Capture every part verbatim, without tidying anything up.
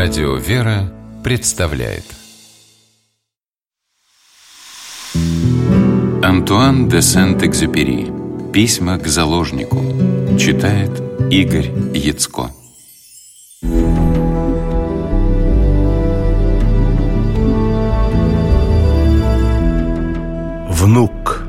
Радио «Вера» представляет Антуан де Сент-Экзюпери. Письма к заложнику. Читает Игорь Яцко. Внук.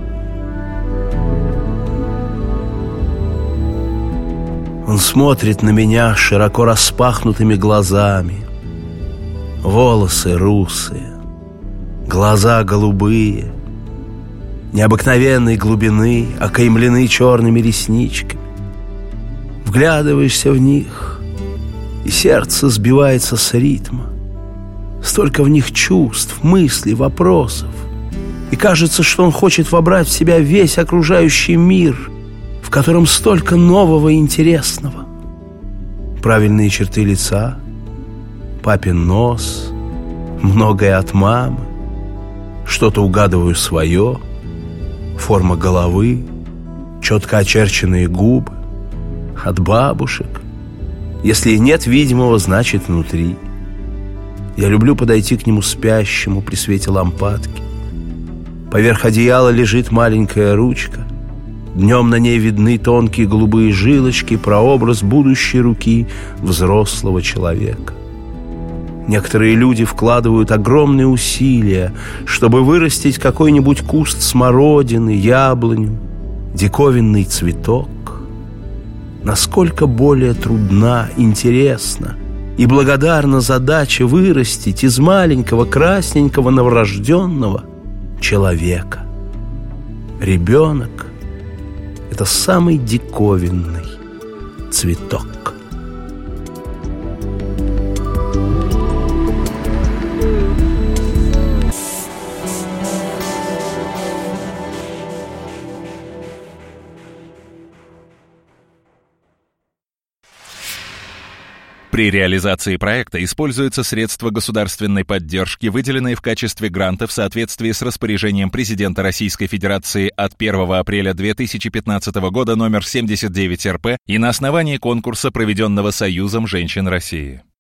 Он смотрит на меня широко распахнутыми глазами. Волосы русые, глаза голубые, необыкновенной глубины, окаймлены черными ресничками. Вглядываешься в них, и сердце сбивается с ритма. Столько в них чувств, мыслей, вопросов. И кажется, что он хочет вобрать в себя весь окружающий мир, в котором столько нового и интересного. Правильные черты лица, папин нос, многое от мамы, что-то угадываю свое, форма головы, четко очерченные губы, от бабушек. Если и нет видимого, значит внутри. Я люблю подойти к нему спящему при свете лампадки. Поверх одеяла лежит маленькая ручка. Днем на ней видны тонкие голубые жилочки, прообраз будущей руки взрослого человека. Некоторые люди вкладывают огромные усилия, чтобы вырастить какой-нибудь куст смородины, яблоню, диковинный цветок. Насколько более трудна, интересна и благодарна задача вырастить из маленького красненького новорожденного человека. Ребенок — это самый диковинный цветок. При реализации проекта используются средства государственной поддержки, выделенные в качестве гранта в соответствии с распоряжением президента Российской Федерации от первого апреля две тысячи пятнадцатого года номер семьдесят девять эр пэ и на основании конкурса, проведенного Союзом женщин России.